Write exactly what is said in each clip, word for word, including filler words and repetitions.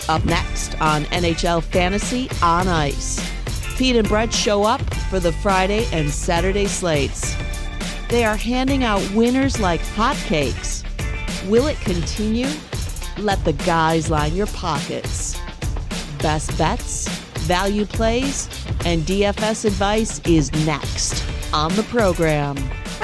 Up next on N H L Fantasy on Ice, Pete and Brett show up for the Friday and Saturday slates. They are handing out winners like hotcakes. Will it continue? Let the guys line your pockets. Best bets, value plays, and D F S advice is next on the program.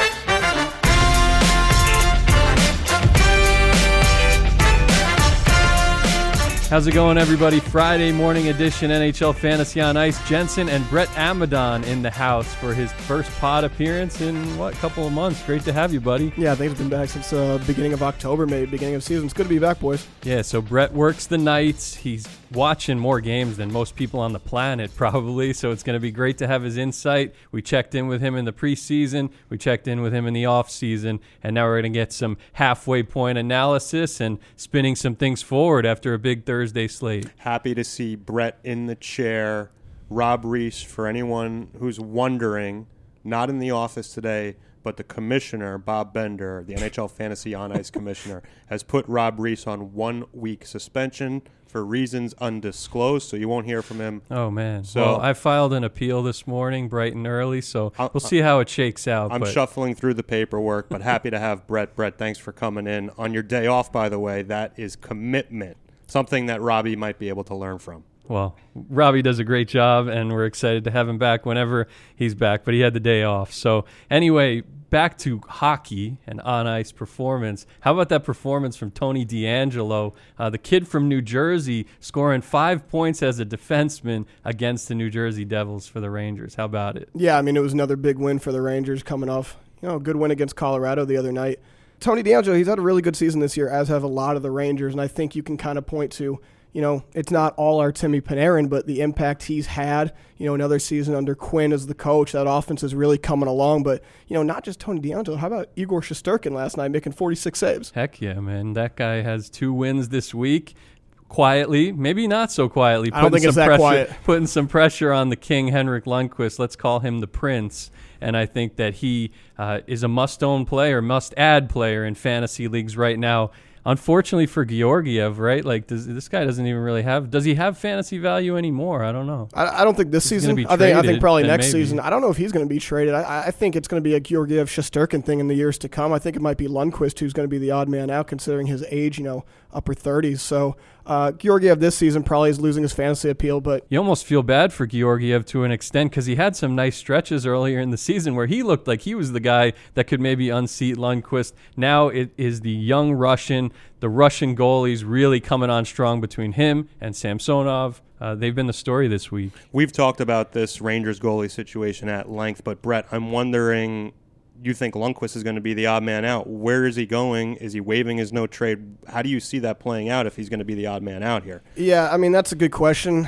How's it going, everybody? Friday morning edition N H L Fantasy on Ice. Jensen and Brett Amadon in the house for his first pod appearance in, what, couple of months. Great to have you, buddy. Yeah, I think it's been back since uh, beginning of October, maybe beginning of season. It's good to be back, boys. Yeah, so Brett works the nights. He's watching more games than most people on the planet, probably, so it's going to be great to have his insight. We checked in with him in the preseason. We checked in with him in the offseason, and now we're going to get some halfway point analysis and spinning some things forward after a big Thursday slate. Happy to see Brett in the chair. Rob Reese, for anyone who's wondering, not in the office today, but the commissioner, Bob Bender, the N H L Fantasy on Ice commissioner, has put Rob Reese on one-week suspension for reasons undisclosed, so you won't hear from him. Oh, man. So well, I filed an appeal this morning, bright and early, so I'll, we'll see how it shakes out. I'm but. shuffling through the paperwork, but happy to have Brett. Brett, thanks for coming in. On your day off, by the way, that is commitment, something that Robbie might be able to learn from. Well, Robbie does a great job, and we're excited to have him back whenever he's back, but he had the day off. So anyway, back to hockey and on-ice performance. How about that performance from Tony DeAngelo, uh, the kid from New Jersey, scoring five points as a defenseman against the New Jersey Devils for the Rangers? How about it? Yeah, I mean, it was another big win for the Rangers coming off, you know, a good win against Colorado the other night. Tony DeAngelo, he's had a really good season this year, as have a lot of the Rangers, and I think you can kind of point to, you know, it's not all Artemi Panarin, but the impact he's had, you know, another season under Quinn as the coach. That offense is really coming along. But, you know, not just Tony DeAngelo. How about Igor Shesterkin last night making forty-six saves? Heck yeah, man. That guy has two wins this week. Quietly, maybe not so quietly. I don't think it's that pressure, quiet. Putting some pressure on the king, Henrik Lundqvist. Let's call him the Prince. And I think that he uh, is a must-own player, must-add player in fantasy leagues right now. Unfortunately for Georgiev, right? Like, does, this guy doesn't even really have. Does he have fantasy value anymore? I don't know. I, I don't think this He's season. Be I think. I think probably traded, next maybe. season. I don't know if he's going to be traded. I, I think it's going to be a Georgiev Shesterkin thing in the years to come. I think it might be Lundqvist who's going to be the odd man out, considering his age. You know, upper thirties. So uh, Georgiev this season probably is losing his fantasy appeal. But you almost feel bad for Georgiev to an extent because he had some nice stretches earlier in the season where he looked like he was the guy that could maybe unseat Lundqvist. Now it is the young Russian, the Russian goalies really coming on strong between him and Samsonov. Uh, they've been the story this week. We've talked about this Rangers goalie situation at length, but Brett, I'm wondering, you think Lundqvist is going to be the odd man out. Where is he going? Is he waiving his no trade? How do you see that playing out if he's going to be the odd man out here? Yeah, I mean, that's a good question.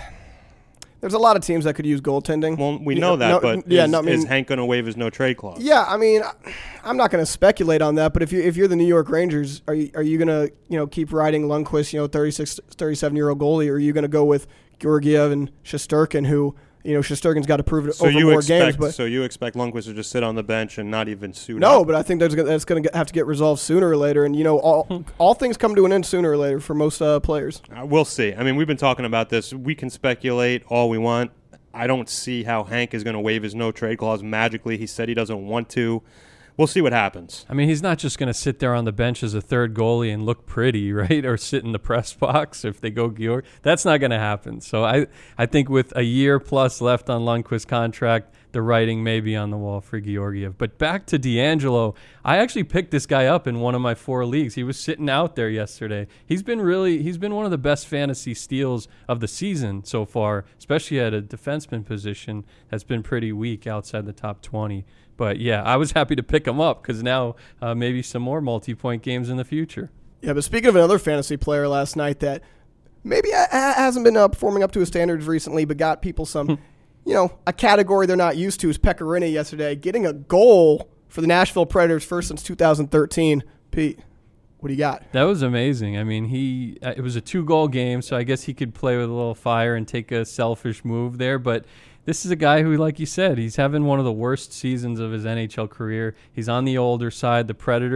There's a lot of teams that could use goaltending. Well, we know that, no, but yeah, is, no, I mean, is Hank going to waive his no trade clause? Yeah, I mean, I'm not going to speculate on that, but if you if you're the New York Rangers, are you are you going to you know keep riding Lundqvist, you know, thirty-six, thirty-seven year old goalie, or are you going to go with Georgiev and Shesterkin, who you know Shesterkin's got to prove it so over you more expect, games? But so you expect Lundqvist to just sit on the bench and not even suit no, up? but I think that's gonna, that's going to have to get resolved sooner or later, and you know all all things come to an end sooner or later for most uh, players. Uh, we'll see. I mean, we've been talking about this. We can speculate all we want. I don't see how Hank is going to waive his no-trade clause magically. He said he doesn't want to. We'll see what happens. I mean, he's not just going to sit there on the bench as a third goalie and look pretty, right? Or sit in the press box if they go Georg. That's not going to happen. So I, I think with a year plus left on Lundqvist's contract, the writing may be on the wall for Georgiev. But back to DeAngelo, I actually picked this guy up in one of my four leagues. He was sitting out there yesterday. He's been really, he's been one of the best fantasy steals of the season so far, especially at a defenseman position that's been pretty weak outside the top twenty. But yeah, I was happy to pick him up because now uh, maybe some more multi-point games in the future. Yeah, but speaking of another fantasy player last night that maybe ha- hasn't been uh, performing up to his standards recently, but got people some, you know, a category they're not used to is Pekka Rinne yesterday, getting a goal for the Nashville Predators first since two thousand thirteen. Pete, what do you got? That was amazing. I mean, he uh, it was a two-goal game, so I guess he could play with a little fire and take a selfish move there, but this is a guy who, like you said, he's having one of the worst seasons of his N H L career. He's on the older side. The Predators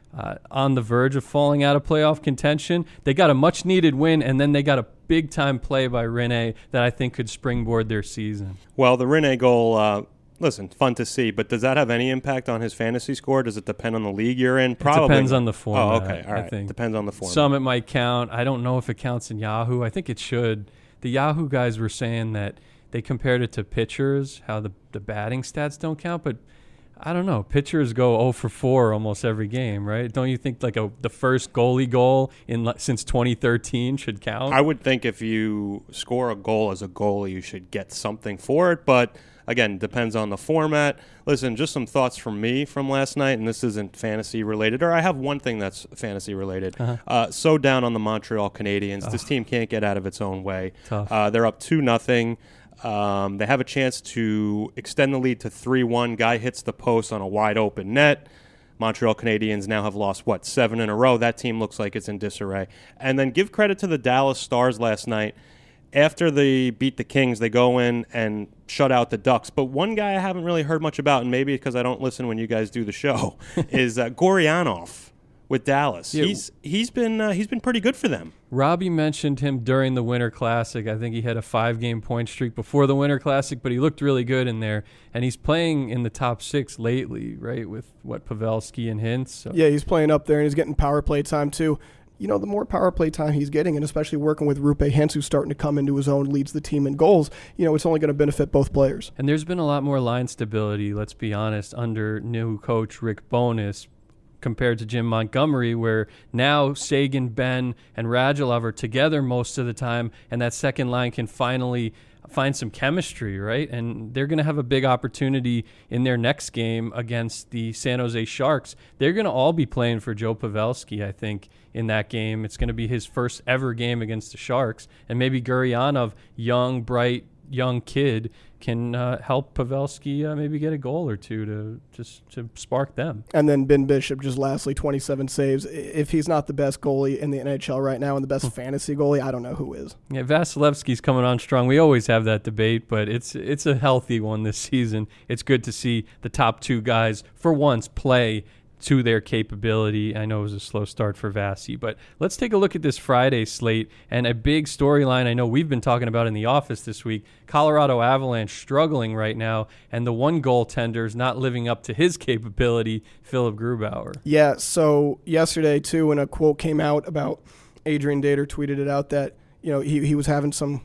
uh, on the verge of falling out of playoff contention. They got a much-needed win, and then they got a big-time play by Rinne that I think could springboard their season. Well, the Rinne goal, uh, listen, fun to see, but does that have any impact on his fantasy score? Does it depend on the league you're in? Probably. It depends on the format. Oh, okay. All right. I think. Depends on the format. Some it might count. I don't know if it counts in Yahoo. I think it should. The Yahoo guys were saying that they compared it to pitchers, how the, the batting stats don't count, but I don't know. Pitchers go oh for four almost every game, right? Don't you think like a the first goalie goal in since twenty thirteen should count? I would think if you score a goal as a goalie, you should get something for it, but again, depends on the format. Listen, just some thoughts from me from last night, and this isn't fantasy related, or I have one thing that's fantasy related. Uh-huh. Uh, so down on the Montreal Canadiens. Oh. This team can't get out of its own way. Tough. Uh, they're up two nothing. Um, they have a chance to extend the lead to three one. Guy hits the post on a wide open net. Montreal Canadiens now have lost, what, seven in a row. That team looks like it's in disarray. And then give credit to the Dallas Stars last night. After they beat the Kings, they go in and shut out the Ducks. But one guy I haven't really heard much about, and maybe because I don't listen when you guys do the show, is uh, Goryanov with Dallas. Yeah. He's he's been uh, he's been pretty good for them. Robbie mentioned him during the Winter Classic. I think he had a five-game point streak before the Winter Classic, but he looked really good in there. And he's playing in the top six lately, right, with, what, Pavelski and Hintz? So. Yeah, he's playing up there, and he's getting power play time, too. You know, the more power play time he's getting, and especially working with Roope Hintz, who's starting to come into his own, leads the team in goals, you know, it's only going to benefit both players. And there's been a lot more line stability, let's be honest, under new coach Rick Bowness compared to Jim Montgomery, where now Sagan, Ben, and Radulov are together most of the time, and that second line can finally find some chemistry, right? And they're going to have a big opportunity in their next game against the San Jose Sharks. They're going to all be playing for Joe Pavelski, I think, in that game. It's going to be his first ever game against the Sharks. And maybe Gurianov, young, bright, young kid, can uh, help Pavelski uh, maybe get a goal or two to just to spark them. And then Ben Bishop, just lastly, twenty-seven saves. If he's not the best goalie in the N H L right now and the best fantasy goalie, I don't know who is. Yeah, Vasilevsky's coming on strong. We always have that debate, but it's it's a healthy one this season. It's good to see the top two guys, for once, play to their capability. I know it was a slow start for Vasi, but let's take a look at this Friday slate and a big storyline I know we've been talking about in the office this week. Colorado Avalanche struggling right now, and the one goaltender's not living up to his capability, Philip Grubauer. Yeah, so yesterday, too, when a quote came out about Adrian Dater tweeted it out that, you know, he, he was having some,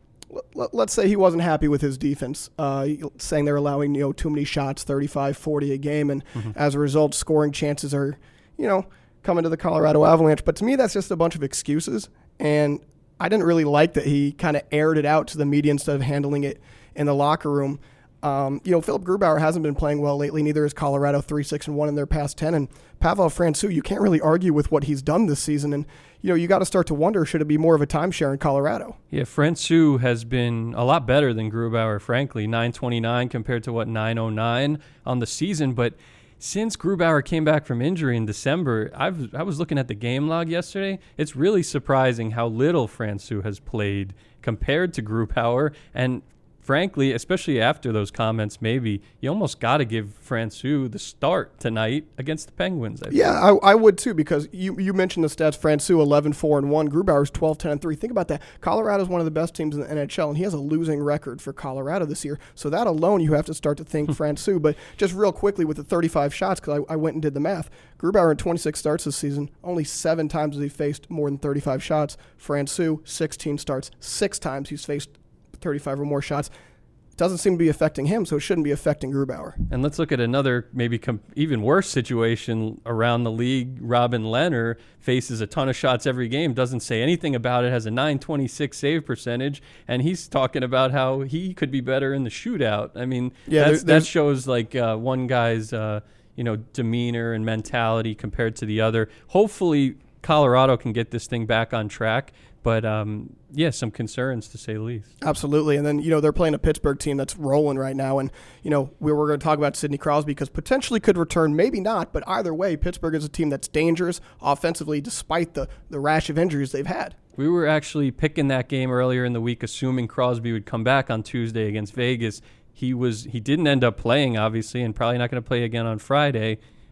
let's say he wasn't happy with his defense, uh, saying they're allowing, you know, too many shots, thirty-five, forty a game, and mm-hmm. as a result, scoring chances are, you know, coming to the Colorado Avalanche. But to me, that's just a bunch of excuses, and I didn't really like that he kind of aired it out to the media instead of handling it in the locker room. Um, you know, Philip Grubauer hasn't been playing well lately. Neither is Colorado, three six and one in their past ten. And Pavel Francouz, you can't really argue with what he's done this season. And, you know, you got to start to wonder, should it be more of a timeshare in Colorado? Yeah, Francouz has been a lot better than Grubauer, frankly. nine twenty-nine compared to, what, nine oh nine on the season. But since Grubauer came back from injury in December, I've, I was looking at the game log yesterday. It's really surprising how little Francouz has played compared to Grubauer. And frankly, especially after those comments, maybe you almost got to give Francouz the start tonight against the Penguins. I yeah, I, I would too, because you, you mentioned the stats. Francouz eleven four and one, Grubauer's twelve ten and three. Think about that. Colorado's one of the best teams in the N H L, and he has a losing record for Colorado this year. So that alone, you have to start to think Francouz. But just real quickly with the thirty-five shots, because I, I went and did the math. Grubauer in twenty-six starts this season, only seven times has he faced more than thirty-five shots. Francouz, sixteen starts, six times he's faced thirty-five or more shots. Doesn't seem to be affecting him, so it shouldn't be affecting Grubauer. And let's look at another maybe com- even worse situation around the league. Robin Lehner faces a ton of shots every game, doesn't say anything about it, has a nine twenty-six save percentage, and he's talking about how he could be better in the shootout. I mean, yeah, that's, there, that shows like uh, one guy's uh, you know demeanor and mentality compared to the other. Hopefully Colorado can get this thing back on track. But, um, yeah, some concerns to say the least. Absolutely. And then, you know, they're playing a Pittsburgh team that's rolling right now. And, you know, we were going to talk about Sidney Crosby because potentially could return, maybe not. But either way, Pittsburgh is a team that's dangerous offensively despite the, the rash of injuries they've had. We were actually picking that game earlier in the week, assuming Crosby would come back on Tuesday against Vegas. He was he didn't end up playing, obviously, and probably not going to play again on Friday.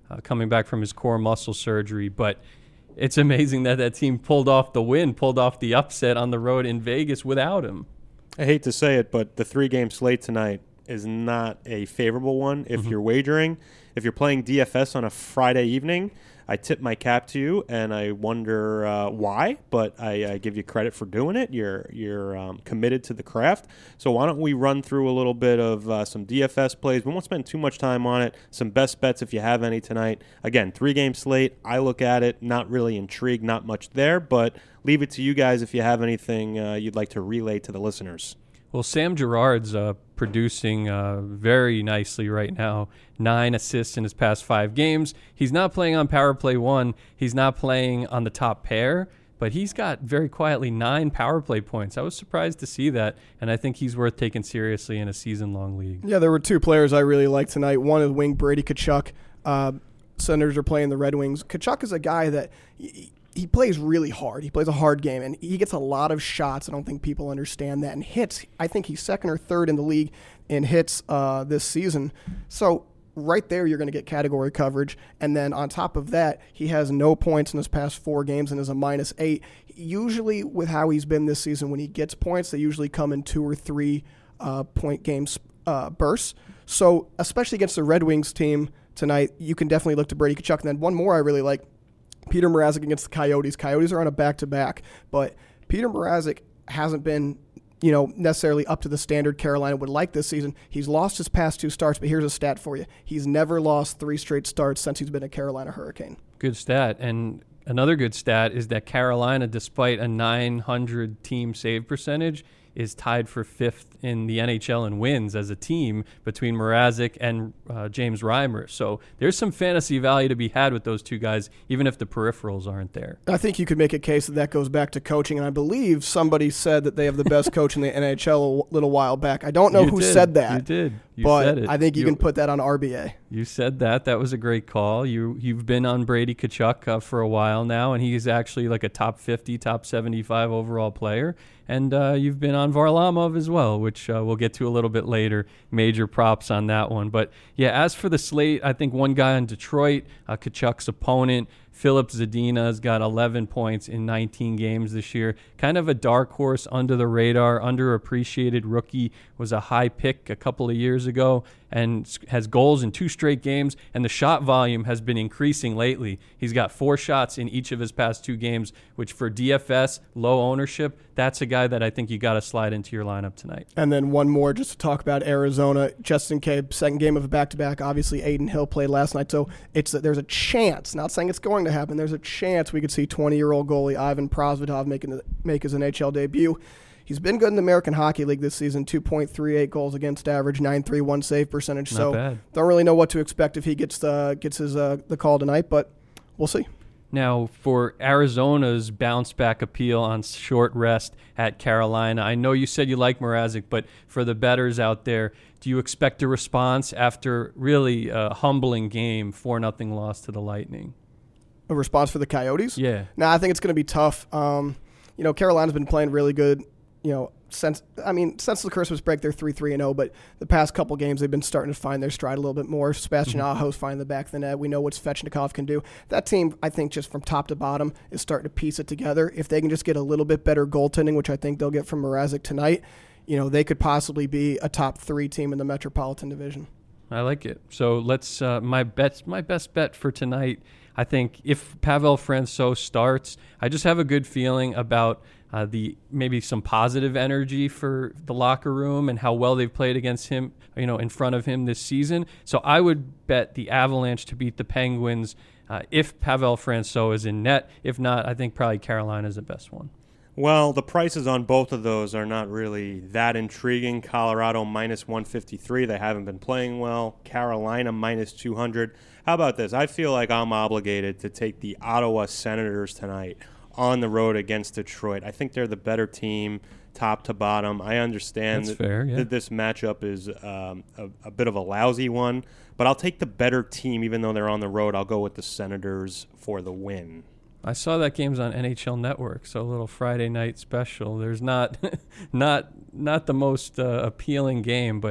uh, coming back from his core muscle surgery. But it's amazing that that team pulled off the win, pulled off the upset on the road in Vegas without him. I hate to say it, but the three-game slate tonight is not a favorable one if mm-hmm. you're wagering. If you're playing D F S on a Friday evening, I tip my cap to you, and I wonder uh, why, but I, I give you credit for doing it. You're you're um, committed to the craft. So why don't we run through a little bit of uh, some D F S plays. We won't spend too much time on it. Some best bets if you have any tonight. Again, three-game slate. I look at it, not really intrigued, not much there, but leave it to you guys if you have anything uh, you'd like to relay to the listeners. Well, Sam Girard's uh, producing uh, very nicely right now. Nine assists in his past five games. He's not playing on power play one. He's not playing on the top pair, but he's got very quietly nine power play points. I was surprised to see that, and I think he's worth taking seriously in a season-long league. Yeah, there were two players I really liked tonight. One is wing Brady Tkachuk. Uh, Senators are playing the Red Wings. Tkachuk is a guy that... He, He plays really hard. He plays a hard game, and he gets a lot of shots. I don't think people understand that. And hits, I think he's second or third in the league in hits uh, this season. So right there, you're going to get category coverage. And then on top of that, he has no points in his past four games and is a minus eight. Usually with how he's been this season, when he gets points, they usually come in two or three uh, point games uh, bursts. So especially against the Red Wings team tonight, you can definitely look to Brady Tkachuk. And then one more I really like. Peter Mrazek against the Coyotes. Coyotes are on a back-to-back, but Peter Mrazek hasn't been, you know, necessarily up to the standard Carolina would like this season. He's lost his past two starts, but here's a stat for you. He's never lost three straight starts since he's been a Carolina Hurricane. Good stat. And another good stat is that Carolina, despite a nine hundred team save percentage, is tied for fifth in the N H L in wins as a team between Mrazek and uh, James Reimer. So there's some fantasy value to be had with those two guys, even if the peripherals aren't there. I think you could make a case that that goes back to coaching, and I believe somebody said that they have the best coach in the N H L a little while back. I don't know you who did. said that. You did. You but said it. I think you, you can put that on R B A. You said that. That was a great call. You, you've been on Brady Tkachuk uh, for a while now, and he's actually like a top fifty, top seventy-five overall player. And uh, you've been on Varlamov as well, which uh, we'll get to a little bit later. Major props on that one. But, yeah, as for the slate, I think one guy on Detroit, uh, Tkachuk's opponent, Philip Zadina, has got eleven points in nineteen games this year. Kind of a dark horse, under the radar, underappreciated rookie. Was a high pick a couple of years ago and has goals in two straight games. And the shot volume has been increasing lately. He's got four shots in each of his past two games, which for D F S, low ownership, that's a guy that I think you got to slide into your lineup tonight. And then one more just to talk about Arizona. Justin Cave, second game of a back-to-back. Obviously, Aiden Hill played last night, so it's there's a chance, not saying it's going to happen, there's a chance we could see twenty-year-old goalie Ivan Prosvetov making the, make his N H L debut. He's been good in the American Hockey League this season, two point three eight goals against average, nine three one save percentage. Not so bad. Don't really know what to expect if he gets the, gets his uh, the call tonight, but we'll see. Now, for Arizona's bounce-back appeal on short rest at Carolina, I know you said you like Mrazek, but for the bettors out there, do you expect a response after really a humbling game, four nothing loss to the Lightning? A response for the Coyotes? Yeah. No, nah, I think it's going to be tough. Um, you know, Carolina's been playing really good, you know, since I mean, since the Christmas break, they're three three and oh, but the past couple games, they've been starting to find their stride a little bit more. Sebastian mm-hmm. Aho's finding the back of the net. We know what Svechnikov can do. That team, I think, just from top to bottom, is starting to piece it together. If they can just get a little bit better goaltending, which I think they'll get from Mrazek tonight, you know, they could possibly be a top three team in the Metropolitan Division. I like it. So let's uh, my bets. My best bet for tonight, I think, if Pavel Francouz starts, I just have a good feeling about uh, the maybe some positive energy for the locker room and how well they've played against him, you know, in front of him this season. So I would bet the Avalanche to beat the Penguins uh, if Pavel Francouz is in net. If not, I think probably Carolina is the best one. Well, the prices on both of those are not really that intriguing. Colorado minus one fifty-three. They haven't been playing well. Carolina minus two hundred. How about this? I feel like I'm obligated to take the Ottawa Senators tonight on the road against Detroit. I think they're the better team, top to bottom. I understand That's that, fair, yeah. that this matchup is um, a, a bit of a lousy one, but I'll take the better team even though they're on the road. I'll go with the Senators for the win. I saw that game's on N H L Network, so a little Friday night special. There's not not not the most uh, appealing game, but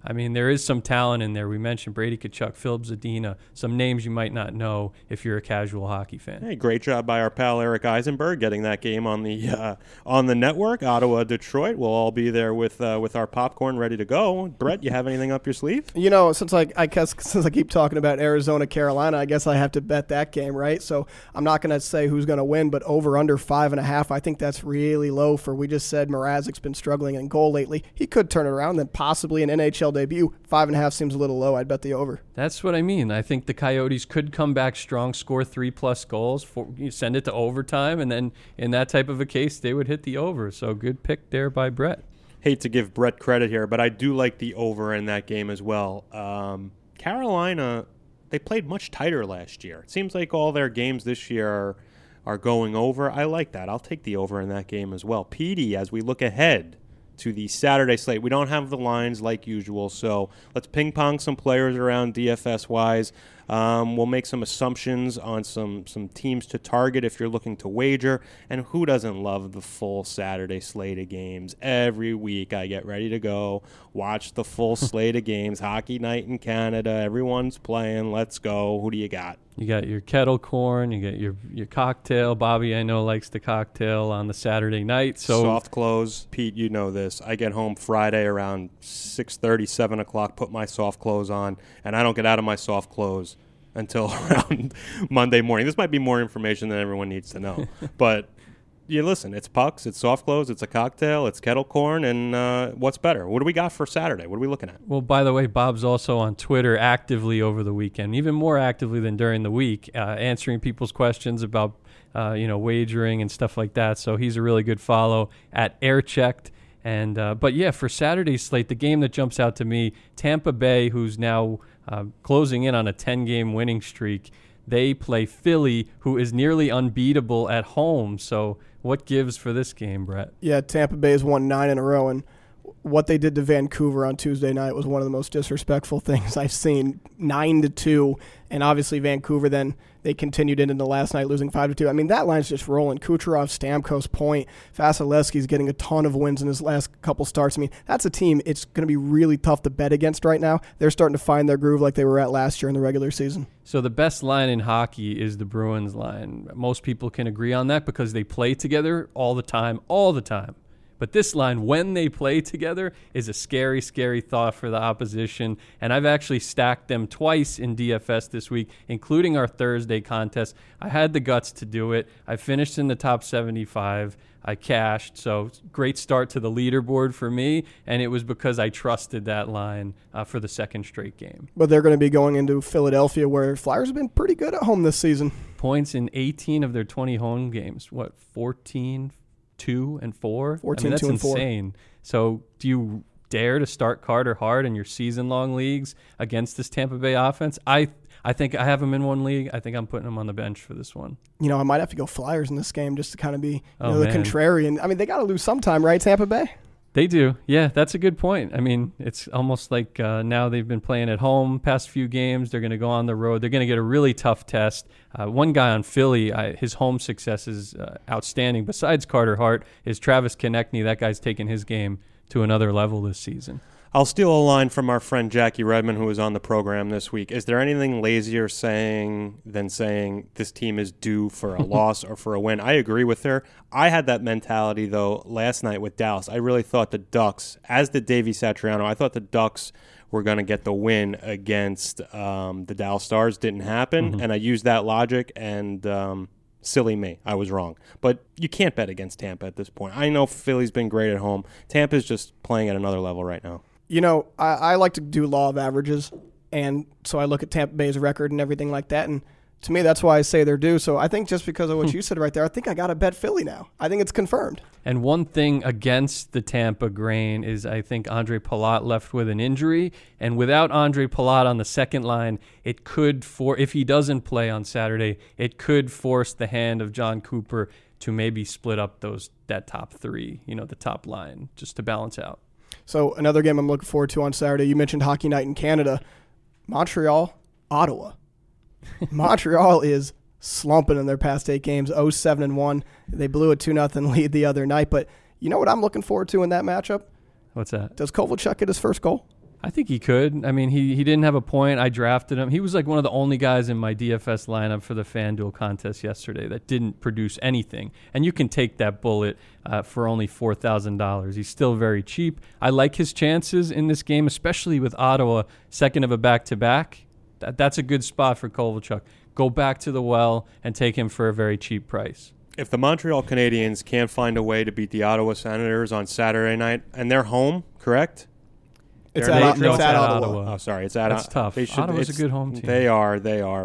I mean, there is some talent in there. We mentioned Brady Tkachuk, Philip Zadina, some names you might not know if you're a casual hockey fan. Hey, great job by our pal Eric Eisenberg getting that game on the uh, on the network. Ottawa, Detroit. We'll all be there with uh, with our popcorn ready to go. Brett, you have anything up your sleeve? You know, since I, I guess since I keep talking about Arizona, Carolina, I guess I have to bet that game, right? So I'm not going to say who's going to win, but over under five and a half, I think that's really low for. We just said Mrazek's been struggling in goal lately. He could turn it around, then possibly an N H L debut. Five and a half seems a little low. I'd bet the over. That's what I mean. I think the Coyotes could come back strong, score three-plus goals, for, you send it to overtime, and then in that type of a case, they would hit the over. So good pick there by Brett. Hate to give Brett credit here, but I do like the over in that game as well. Um, Carolina, they played much tighter last year. It seems like all their games this year are, are going over. I like that. I'll take the over in that game as well. Petey, as we look ahead to the Saturday slate. We don't have the lines like usual, so let's ping-pong some players around D F S-wise. Um, we'll make some assumptions on some, some teams to target if you're looking to wager. And who doesn't love the full Saturday slate of games? Every week I get ready to go, watch the full slate of games. Hockey night in Canada. Everyone's playing. Let's go. Who do you got? You got your kettle corn, you got your your cocktail. Bobby, I know, likes the cocktail on the Saturday night. So soft clothes. Pete, you know this. I get home Friday around six thirty, seven o'clock, put my soft clothes on, and I don't get out of my soft clothes until around Monday morning. This might be more information than everyone needs to know. But you listen, it's pucks, it's soft clothes, it's a cocktail, it's kettle corn, and uh, what's better? What do we got for Saturday? What are we looking at? Well, by the way, Bob's also on Twitter actively over the weekend, even more actively than during the week, uh, answering people's questions about uh, you know, wagering and stuff like that. So he's a really good follow at Airchecked. And uh, but yeah, for Saturday's slate, the game that jumps out to me, Tampa Bay, who's now uh, closing in on a ten-game winning streak. They play Philly, who is nearly unbeatable at home. So what gives for this game, Brett? Yeah, Tampa Bay has won nine in a row, and what they did to Vancouver on Tuesday night was one of the most disrespectful things I've seen. Nine to two, and obviously Vancouver then they continued into the last night, losing five to two. I mean, that line's just rolling. Kucherov, Stamkos, Point, Vasilevsky's getting a ton of wins in his last couple starts. I mean, that's a team it's going to be really tough to bet against right now. They're starting to find their groove like they were at last year in the regular season. So the best line in hockey is the Bruins line. Most people can agree on that because they play together all the time, all the time. But this line, when they play together, is a scary, scary thought for the opposition. And I've actually stacked them twice in D F S this week, including our Thursday contest. I had the guts to do it. I finished in the top seventy-five. I cashed. So great start to the leaderboard for me. And it was because I trusted that line uh, for the second straight game. But they're going to be going into Philadelphia, where Flyers have been pretty good at home this season. Points in eighteen of their twenty home games. What, fourteen, two and four? fourteen, I mean, that's two and four. insane. So do you dare to start Carter Hart in your season-long leagues against this Tampa Bay offense? I I think I have him in one league. I think I'm putting him on the bench for this one. You know, I might have to go Flyers in this game just to kind of be you oh, know, the man. contrarian. I mean, they got to lose sometime, right, Tampa Bay? They do. Yeah, that's a good point. I mean, it's almost like uh, now they've been playing at home past few games. They're going to go on the road. They're going to get a really tough test. Uh, one guy on Philly, I, his home success is uh, outstanding. Besides Carter Hart, is Travis Konechny. That guy's taken his game to another level this season. I'll steal a line from our friend Jackie Redmond, who was on the program this week. Is there anything lazier saying than saying this team is due for a loss or for a win? I agree with her. I had that mentality, though, last night with Dallas. I really thought the Ducks, as did Davey Satriano, I thought the Ducks were going to get the win against um, the Dallas Stars. Didn't happen, mm-hmm. and I used that logic, and um, silly me. I was wrong. But you can't bet against Tampa at this point. I know Philly's been great at home. Tampa's just playing at another level right now. You know, I, I like to do law of averages, and so I look at Tampa Bay's record and everything like that, and to me, that's why I say they're due. So I think just because of what you said right there, I think I got to bet Philly now. I think it's confirmed. And one thing against the Tampa grain is I think Andre Palat left with an injury, and without Andre Palat on the second line, it could, for if he doesn't play on Saturday, it could force the hand of John Cooper to maybe split up those that top three, you know, the top line, just to balance out. So another game I'm looking forward to on Saturday. You mentioned Hockey Night in Canada. Montreal, Ottawa. Montreal is slumping in their past eight games, oh seven and one. They blew a two nothing lead the other night. But you know what I'm looking forward to in that matchup? What's that? Does Kovalchuk get his first goal? I think he could. I mean, he, he didn't have a point. I drafted him. He was like one of the only guys in my D F S lineup for the FanDuel contest yesterday that didn't produce anything. And you can take that bullet uh, for only four thousand dollars. He's still very cheap. I like his chances in this game, especially with Ottawa, second of a back-to-back. That, that's a good spot for Kovalchuk. Go back to the well and take him for a very cheap price. If the Montreal Canadiens can't find a way to beat the Ottawa Senators on Saturday night, and they're home, correct? It's They're at, not- it's no, at it's at Ottawa. Ottawa. Oh, sorry, it's at That's tough. They should, Ottawa's a it's- good home team. They are, they are.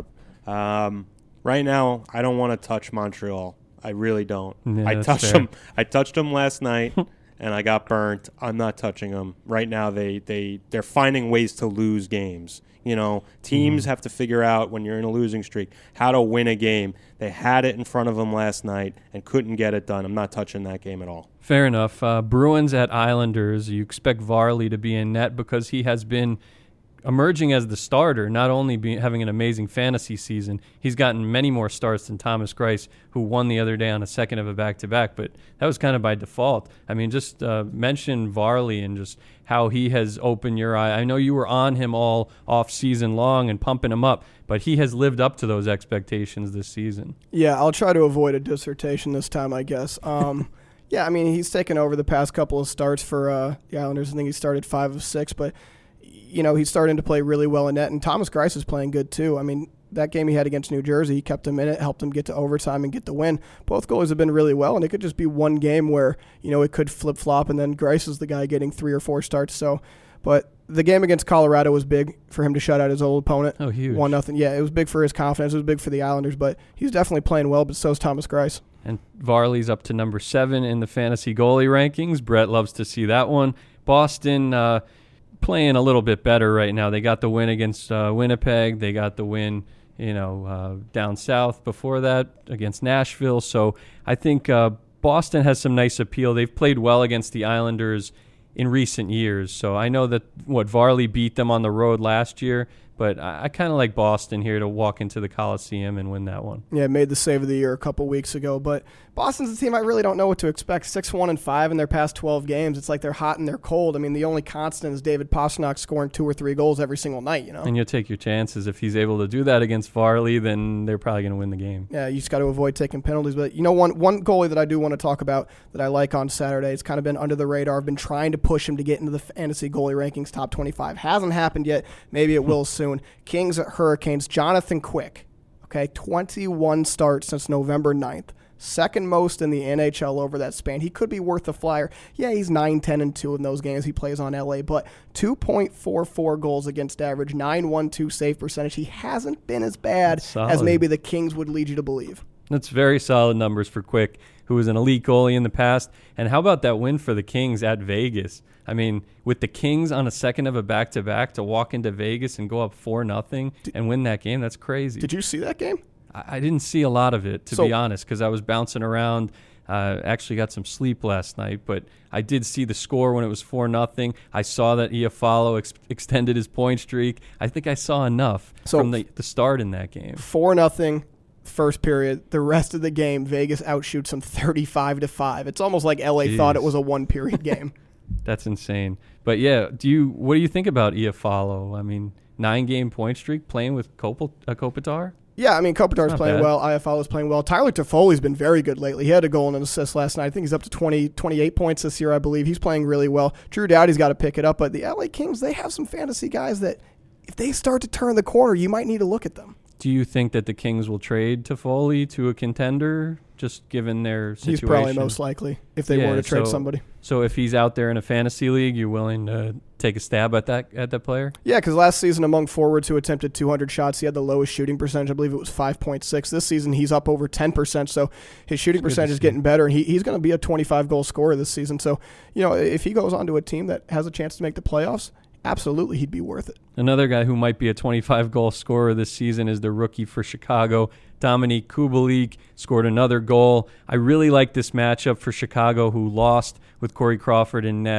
Um, right now, I don't want to touch Montreal. I really don't. Yeah, I that's touched fair. them. I touched them last night, and I got burnt. I'm not touching them right now. They they they're finding ways to lose games. You know, teams Mm-hmm. have to figure out when you're in a losing streak how to win a game. They had it in front of them last night and couldn't get it done. I'm not touching that game at all. Fair enough. Uh, Bruins at Islanders. You expect Varley to be in net because he has been emerging as the starter, not only be, having an amazing fantasy season, he's gotten many more starts than Thomas Greiss, who won the other day on a second of a back-to-back, but that was kind of by default. I mean, just uh, mention Varley and just how he has opened your eye. I know you were on him all off-season long and pumping him up, but he has lived up to those expectations this season. Yeah, I'll try to avoid a dissertation this time, I guess. Um, yeah, I mean, he's taken over the past couple of starts for uh, the Islanders. I think he started five of six, but you know, he's starting to play really well in net, and Thomas Greiss is playing good too. I mean, that game he had against New Jersey, he kept him in it, helped him get to overtime and get the win. Both goalies have been really well, and it could just be one game where, you know, it could flip-flop, and then Greiss is the guy getting three or four starts. So, but the game against Colorado was big for him to shut out his old opponent. Oh, huge. One nothing. Yeah, it was big for his confidence. It was big for the Islanders, but he's definitely playing well, but so is Thomas Greiss. And Varley's up to number seven in the fantasy goalie rankings. Brett loves to see that one. Boston uh, playing a little bit better right now. They got the win against uh, Winnipeg. They got the win, you know, uh, down south before that against Nashville. So I think uh, Boston has some nice appeal. They've played well against the Islanders in recent years. So I know that, what, Varley beat them on the road last year, but I, I kind of like Boston here to walk into the Coliseum and win that one. Yeah, made the save of the year a couple weeks ago. But Boston's a team I really don't know what to expect. six one and five in their past twelve games. It's like they're hot and they're cold. I mean, the only constant is David Pastrnak scoring two or three goals every single night, you know? And you'll take your chances. If he's able to do that against Varley, then they're probably going to win the game. Yeah, you just got to avoid taking penalties. But, you know, one one goalie that I do want to talk about that I like on Saturday, it's kind of been under the radar. I've been trying to push him to get into the fantasy goalie rankings top twenty-five. Hasn't happened yet. Maybe it will soon. Kings at Hurricanes, Jonathan Quick. Okay, twenty-one starts since November ninth. Second most in the N H L over that span. He could be worth a flyer. Yeah, he's nine ten and two in those games he plays on L A, but two point four four goals against average, nine one two save percentage. He hasn't been as bad as maybe the Kings would lead you to believe. That's very solid numbers for Quick, who was an elite goalie in the past. And how about that win for the Kings at Vegas? I mean, with the Kings on a second of a back-to-back to walk into Vegas and go up four nothing and win that game, that's crazy. Did you see that game? I, I didn't see a lot of it, to So- be honest, because I was bouncing around. Uh, actually got some sleep last night, but I did see the score when it was four nothing. I saw that Iafallo ex- extended his point streak. I think I saw enough So- from the, the start in that game. Four nothing. First period. The rest of the game, Vegas outshoots them thirty-five to five. It's almost like L A Jeez. thought it was a one-period game. That's insane. But yeah, do you what do you think about Iafallo? I mean, nine-game point streak playing with Kopel, uh, Kopitar? Yeah, I mean, Kopitar's Not playing bad. well. Iafallo's playing well. Tyler Toffoli's been very good lately. He had a goal and an assist last night. I think he's up to twenty, twenty-eight points this year, I believe. He's playing really well. Drew Doughty's got to pick it up. But the L A Kings, they have some fantasy guys that if they start to turn the corner, you might need to look at them. Do you think that the Kings will trade Toffoli to a contender, just given their situation? He's probably most likely if they Yeah, were to trade so- somebody. So if he's out there in a fantasy league, you're willing to take a stab at that at that player? Yeah, because last season among forwards who attempted two hundred shots, he had the lowest shooting percentage. I believe it was five point six. This season, he's up over ten percent, so his shooting That's good percentage to is see. getting better, and he, he's going to be a twenty-five goal scorer this season. So, you know, if he goes on to a team that has a chance to make the playoffs, absolutely he'd be worth it. Another guy who might be a twenty-five goal scorer this season is the rookie for Chicago, Dominique Kubalik, scored another goal. I really like this matchup for Chicago, who lost with Corey Crawford in net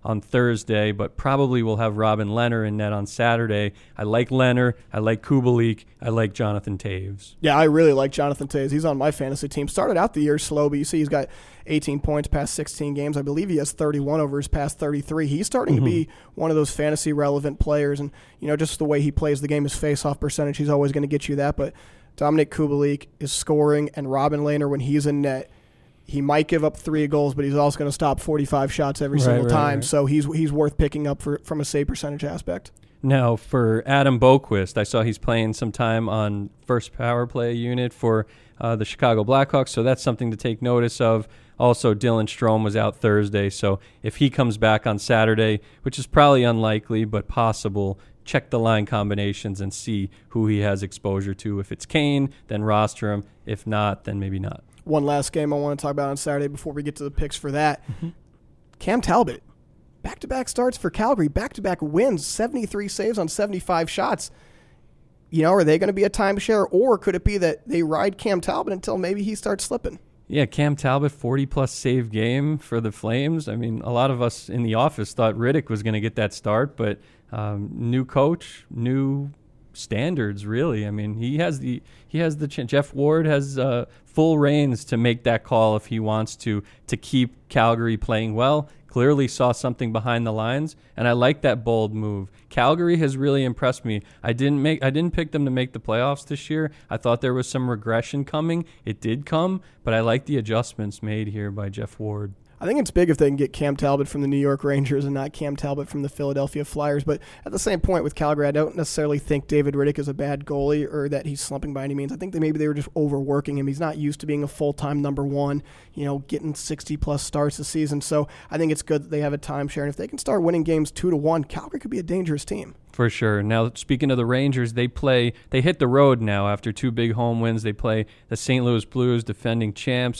on Thursday, but probably will have Robin Lehner in net on Saturday. I like Lehner. I like Kubalik. I like Jonathan Toews. Yeah, I really like Jonathan Toews. He's on my fantasy team. Started out the year slow, but you see he's got eighteen points past sixteen games. I believe he has thirty-one over his past thirty-three. He's starting mm-hmm. to be one of those fantasy relevant players, and you know, just the way he plays the game, his face-off percentage, he's always going to get you that. But Dominic Kubalik is scoring, and Robin Lehner, when he's in net, he might give up three goals, but he's also going to stop forty-five shots every right, single right, time. Right. So he's he's worth picking up for from a save percentage aspect. Now, for Adam Boquist, I saw he's playing some time on first power play unit for uh, the Chicago Blackhawks, so that's something to take notice of. Also, Dylan Strome was out Thursday, so if he comes back on Saturday, which is probably unlikely but possible, check the line combinations and see who he has exposure to. If it's Kane, then roster him. If not, then maybe not. One last game I want to talk about on Saturday before we get to the picks for that. Mm-hmm. Cam Talbot, back-to-back starts for Calgary, back-to-back wins, seventy-three saves on seventy-five shots. You know, are they going to be a timeshare, or could it be that they ride Cam Talbot until maybe he starts slipping? Yeah, Cam Talbot, forty-plus save game for the Flames. I mean, a lot of us in the office thought Riddick was going to get that start, but um, new coach, new standards, really. I mean, he has the he has the ch- Jeff Ward has uh, full reins to make that call if he wants to to keep Calgary playing well. Clearly saw something behind the lines, and I like that bold move. Calgary has really impressed me. I didn't make I didn't pick them to make the playoffs this year. I thought there was some regression coming. It did come, but I like the adjustments made here by Jeff Ward. I think it's big if they can get Cam Talbot from the New York Rangers and not Cam Talbot from the Philadelphia Flyers. But at the same point with Calgary, I don't necessarily think David Riddick is a bad goalie or that he's slumping by any means. I think that maybe they were just overworking him. He's not used to being a full-time number one, you know, getting sixty-plus starts a season. So I think it's good that they have a timeshare. And if they can start winning games two to one, Calgary could be a dangerous team. For sure. Now, speaking of the Rangers, they play, they hit the road now after two big home wins. They play the Saint Louis Blues, defending champs.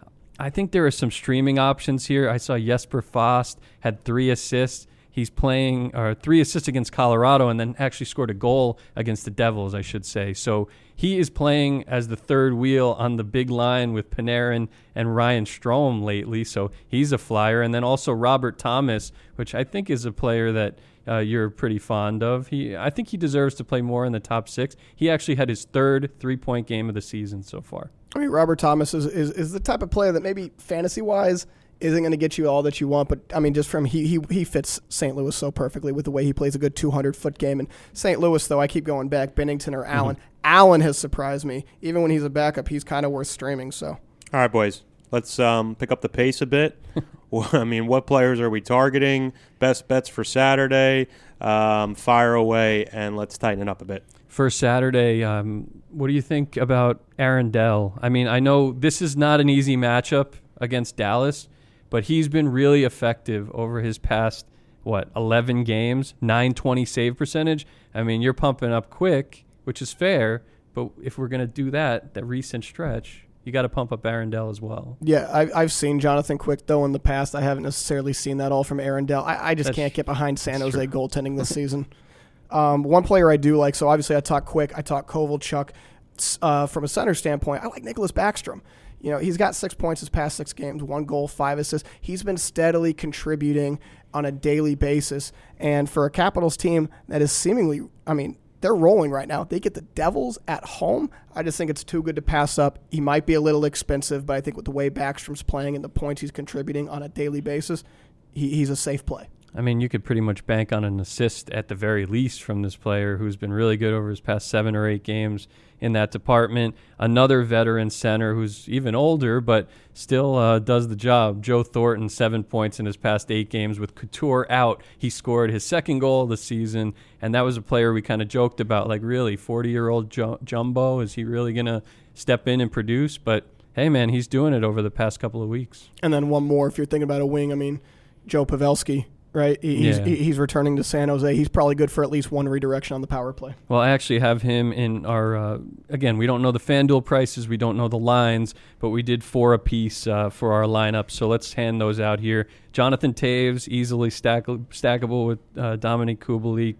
I think there are some streaming options here. I saw Jesper Fast had three assists. He's playing or three assists against Colorado and then actually scored a goal against the Devils, I should say. So he is playing as the third wheel on the big line with Panarin and Ryan Strome lately. So he's a flyer. And then also Robert Thomas, which I think is a player that uh, you're pretty fond of. He, I think he deserves to play more in the top six. He actually had his third three-point game of the season so far. I mean, Robert Thomas is, is, is the type of player that maybe fantasy-wise isn't going to get you all that you want, but, I mean, just from he, he he fits Saint Louis so perfectly with the way he plays a good two hundred foot game. And Saint Louis, though, I keep going back, Binnington or Allen. Mm-hmm. Allen has surprised me. Even when he's a backup, he's kind of worth streaming. So, all right, boys, let's um, pick up the pace a bit. I mean, what players are we targeting? Best bets for Saturday. Um, fire away, and let's tighten it up a bit. For Saturday, um, what do you think about Aaron Dell? I mean, I know this is not an easy matchup against Dallas, but he's been really effective over his past, what, eleven games, nine twenty save percentage. I mean, you're pumping up quick, which is fair, but if we're going to do that, that recent stretch, you got to pump up Aaron Dell as well. Yeah, I, I've seen Jonathan Quick, though, in the past. I haven't necessarily seen that all from Aaron Dell. I, I just That's, can't get behind San Jose goaltending this season. Um, one player I do like, so obviously I talk Quick, I talk Kovalchuk. Uh, from a center standpoint, I like Nicholas Backstrom. You know, he's got six points his past six games, one goal, five assists. He's been steadily contributing on a daily basis. And for a Capitals team that is seemingly, I mean, they're rolling right now. They get the Devils at home. I just think it's too good to pass up. He might be a little expensive, but I think with the way Backstrom's playing and the points he's contributing on a daily basis, he, he's a safe play. I mean, you could pretty much bank on an assist at the very least from this player who's been really good over his past seven or eight games in that department. Another veteran center who's even older but still uh, does the job. Joe Thornton, seven points in his past eight games with Couture out. He scored his second goal of the season, and that was a player we kind of joked about, like, really, forty-year-old ju- Jumbo, is he really going to step in and produce? But, hey, man, he's doing it over the past couple of weeks. And then one more, if you're thinking about a wing, I mean, Joe Pavelski. Right, he's, yeah. he's returning to San Jose. He's probably good for at least one redirection on the power play. Well, I actually have him in our, uh, again, we don't know the FanDuel prices, we don't know the lines, but we did four apiece uh, for our lineup, so let's hand those out here. Jonathan Toews, easily stack- stackable with uh, Dominic Kubalik.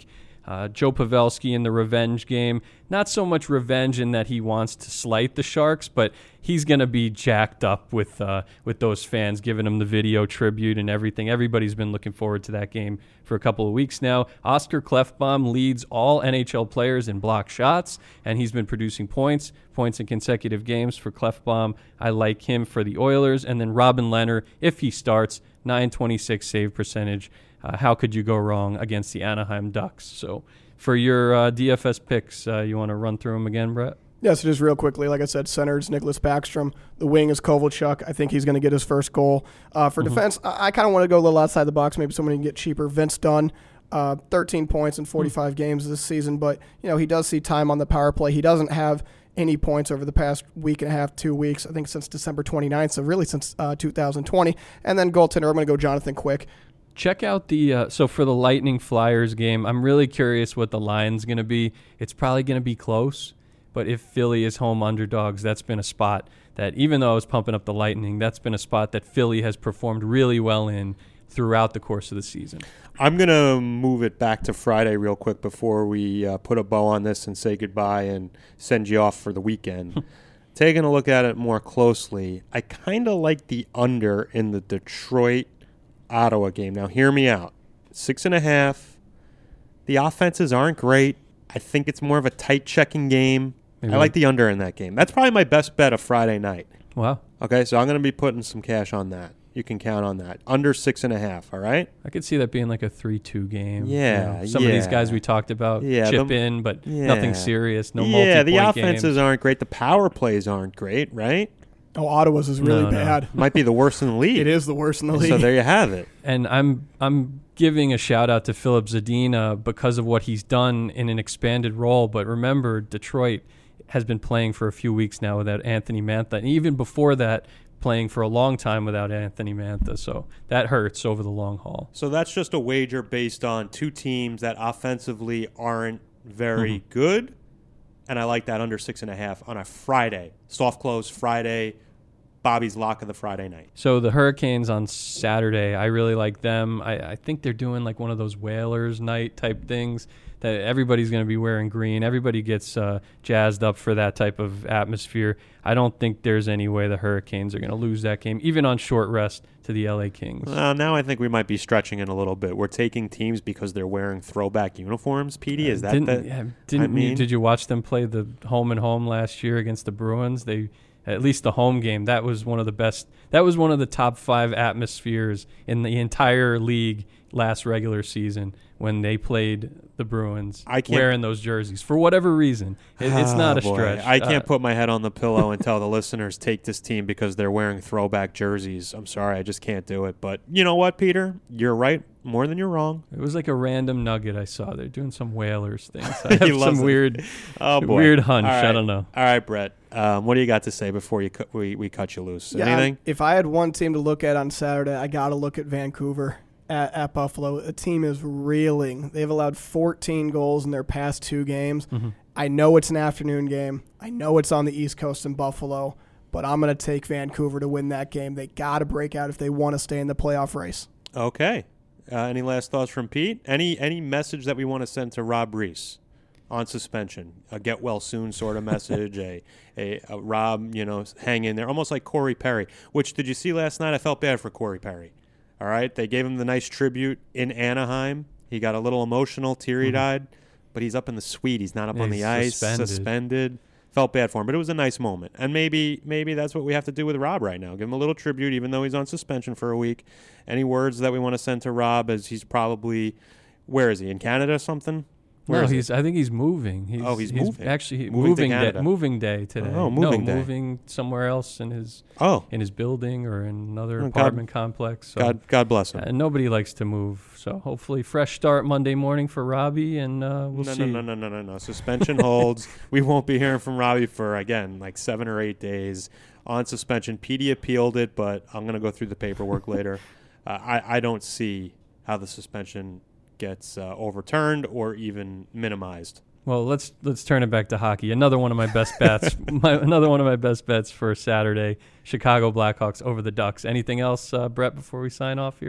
Uh, Joe Pavelski in the revenge game. Not so much revenge in that he wants to slight the Sharks, but he's going to be jacked up with uh, with those fans giving him the video tribute and everything. Everybody's been looking forward to that game for a couple of weeks now. Oscar Klefbom leads all N H L players in block shots, and he's been producing points, points in consecutive games for Klefbom. I like him for the Oilers. And then Robin Lehner, if he starts, nine twenty-six save percentage. Uh, how could you go wrong against the Anaheim Ducks? So for your uh, D F S picks, uh, you want to run through them again, Brett? Yeah, so just real quickly, like I said, center is Nicholas Backstrom. The wing is Kovalchuk. I think he's going to get his first goal. Uh, for mm-hmm. defense, I, I kind of want to go a little outside the box. Maybe someone can get cheaper. Vince Dunn, uh, thirteen points in forty-five mm-hmm. games this season, but you know he does see time on the power play. He doesn't have any points over the past week and a half, two weeks, I think since December twenty-ninth, so really since uh, two thousand twenty. And then goaltender, I'm going to go Jonathan Quick. Check out the, uh, so for the Lightning Flyers game, I'm really curious what the line's going to be. It's probably going to be close, but if Philly is home underdogs, that's been a spot that, even though I was pumping up the Lightning, that's been a spot that Philly has performed really well in throughout the course of the season. I'm going to move it back to Friday real quick before we uh, put a bow on this and say goodbye and send you off for the weekend. Taking a look at it more closely, I kind of like the under in the Detroit Ottawa game. Now, hear me out. Six and a half. The offenses aren't great. I think it's more of a tight checking game. Maybe. I like the under in that game. That's probably my best bet of Friday night. Wow. Okay, so I'm going to be putting some cash on that. You can count on that. Under six and a half, all right? I could see that being like a three two game. Yeah. You know, some yeah. of these guys we talked about yeah, chip the, in, but yeah. nothing serious, no yeah, multi-point Yeah, the offenses games. aren't great. The power plays aren't great, right? Oh, Ottawa's is really no, bad. No. Might be the worst in the league. It is the worst in the league. So there you have it. And I'm I'm giving a shout out to Philip Zadina because of what he's done in an expanded role. But remember, Detroit has been playing for a few weeks now without Anthony Mantha, and even before that, playing for a long time without Anthony Mantha. So that hurts over the long haul. So that's just a wager based on two teams that offensively aren't very mm-hmm. good. And I like that under six and a half on a Friday. Soft close Friday, Bobby's lock of the Friday night. So the Hurricanes on Saturday, I really like them. I, I think they're doing like one of those Whalers night type things that everybody's going to be wearing green. Everybody gets uh, jazzed up for that type of atmosphere. I don't think there's any way the Hurricanes are going to lose that game, even on short rest to the L A Kings. Well, now I think we might be stretching it a little bit. We're taking teams because they're wearing throwback uniforms, Petey? Is that didn't, the... Yeah, didn't I mean, you, did you watch them play the home and home last year against the Bruins? They... At least the home game, that was one of the best. That was one of the top five atmospheres in the entire league last regular season when they played the Bruins I can't, wearing those jerseys. For whatever reason, it, it's not a boy. stretch. I can't uh, put my head on the pillow and tell the listeners take this team because they're wearing throwback jerseys. I'm sorry, I just can't do it. But you know what, Peter? You're right more than you're wrong. It was like a random nugget I saw. They're doing some Whalers things. I have He some loves it. weird, oh, boy. weird hunch. All right. I don't know. All right, Brett. Um, what do you got to say before you cu- we we cut you loose? Yeah, Anything? If I had one team to look at on Saturday, I got to look at Vancouver at, at Buffalo. The team is reeling. They've allowed fourteen goals in their past two games. Mm-hmm. I know it's an afternoon game. I know it's on the East Coast in Buffalo, but I'm going to take Vancouver to win that game. They got to break out if they want to stay in the playoff race. Okay. Uh, any last thoughts from Pete? Any any message that we want to send to Rob Reese on suspension? A get well soon sort of message. a, a a Rob, you know, hang in there, almost like Corey Perry. Which did you see last night? I felt bad for Corey Perry. All right, they gave him the nice tribute in Anaheim. He got a little emotional, teary-eyed, mm-hmm. but he's up in the suite. He's not up yeah, on the ice, suspended. suspended. Felt bad for him, but it was a nice moment. And maybe maybe that's what we have to do with Rob right now. Give him a little tribute, even though he's on suspension for a week. Any words that we want to send to Rob as he's probably, where is he, in Canada or something? Where no, is he's. he? I think he's moving. He's, Oh, he's moving. Actually, Moving to moving day. Canada. Moving day today. Oh, moving no, day. moving somewhere else in his Oh, in his building or in another Oh, God- apartment complex. So, God God bless him. and nobody likes to move. So hopefully, fresh start Monday morning for Robbie, and uh, we'll no, see. no, no, no, no, no, no. Suspension holds. We won't be hearing from Robbie for, again, like seven or eight days on suspension. P D appealed it, but I'm going to go through the paperwork later. Uh, I, I don't see how the suspension gets uh, overturned or even minimized. Well, let's let's turn it back to hockey. Another one of my best bets. my, another one of my best bets for Saturday: Chicago Blackhawks over the Ducks. Anything else, uh, Brett? Before we sign off here.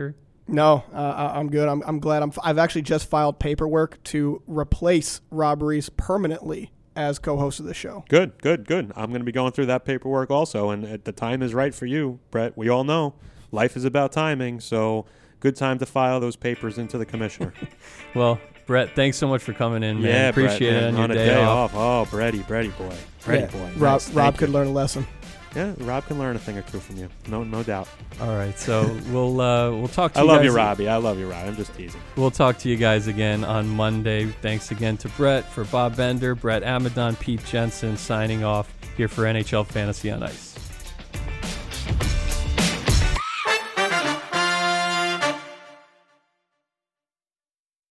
No, uh, I- I'm good. I'm, I'm glad. I'm, I've actually just filed paperwork to replace Rob Reese permanently as co-host of the show. Good, good, good. I'm going to be going through that paperwork also, and at the time is right for you, Brett. We all know life is about timing, so good time to file those papers into the commissioner. Well, Brett, thanks so much for coming in, man. Yeah, Appreciate Brett, it man, on on your a day, day off. off. Oh, Bretty, Bretty boy, Bretty Yeah, boy. Rob, Nice. Rob Thank could you. learn a lesson. Yeah, Rob can learn a thing or two from you. No, no doubt. All right, so we'll uh, we'll talk to I you love guys. you, Robbie. I love you, Rob. I'm just teasing. We'll talk to you guys again on Monday. Thanks again to Brett, for Bob Bender, Brett Amadon, Pete Jensen signing off here for N H L Fantasy on Ice.